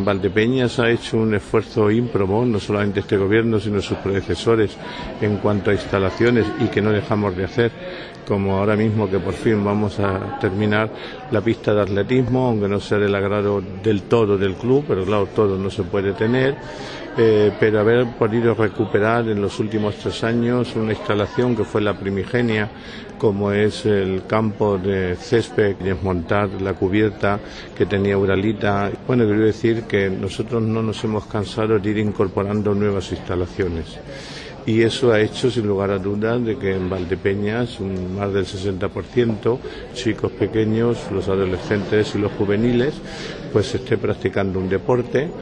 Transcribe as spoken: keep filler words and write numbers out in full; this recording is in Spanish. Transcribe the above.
Valdepeñas ha hecho un esfuerzo ímprobo, no solamente este gobierno, sino sus predecesores, en cuanto a instalaciones, y que no dejamos de hacer, como ahora mismo que por fin vamos a terminar la pista de atletismo, aunque no sea del agrado del todo del club, pero claro, todo no se puede tener, eh, pero haber podido recuperar en los últimos tres años una instalación que fue la primigenia, como es el campo de césped, desmontar la cubierta que tenía Uralita. Bueno, quiero decir que nosotros no nos hemos cansado de ir incorporando nuevas instalaciones. Y eso ha hecho, sin lugar a dudas, de que en Valdepeñas un, más del sesenta por ciento, chicos pequeños, los adolescentes y los juveniles, pues esté practicando un deporte.